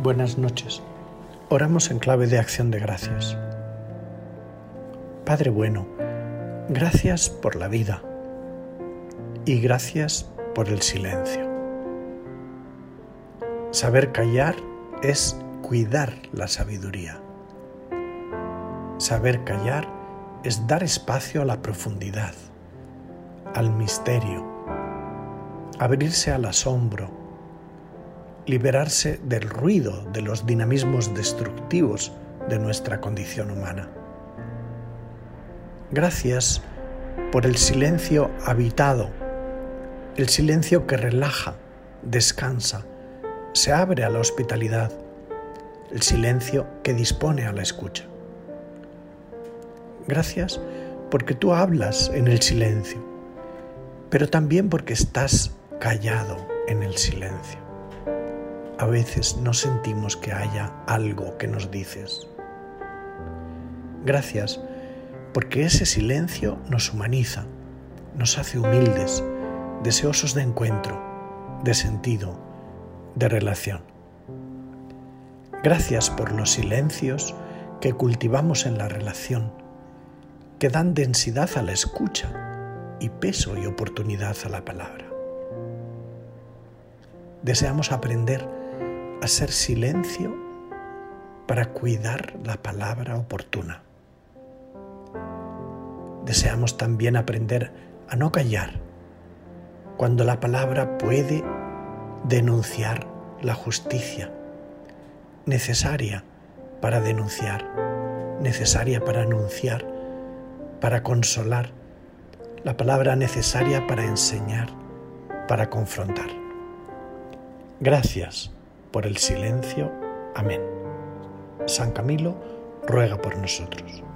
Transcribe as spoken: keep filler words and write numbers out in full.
Buenas noches. Oramos en clave de acción de gracias. Padre bueno, gracias por la vida y gracias por el silencio. Saber callar es cuidar la sabiduría. Saber callar es dar espacio a la profundidad, al misterio, abrirse al asombro, liberarse del ruido de los dinamismos destructivos de nuestra condición humana. Gracias por el silencio habitado, el silencio que relaja, descansa, se abre a la hospitalidad, el silencio que dispone a la escucha. Gracias porque tú hablas en el silencio, pero también porque estás callado en el silencio. A veces no sentimos que haya algo que nos dices. Gracias porque ese silencio nos humaniza, nos hace humildes, deseosos de encuentro, de sentido, de relación. Gracias por los silencios que cultivamos en la relación, que dan densidad a la escucha y peso y oportunidad a la palabra. Deseamos aprender a ser silencio para cuidar la palabra oportuna. Deseamos también aprender a no callar cuando la palabra puede denunciar la justicia, necesaria para denunciar, necesaria para anunciar, para consolar, la palabra necesaria para enseñar, para confrontar. Gracias por el silencio. Amén. San Camilo ruega por nosotros.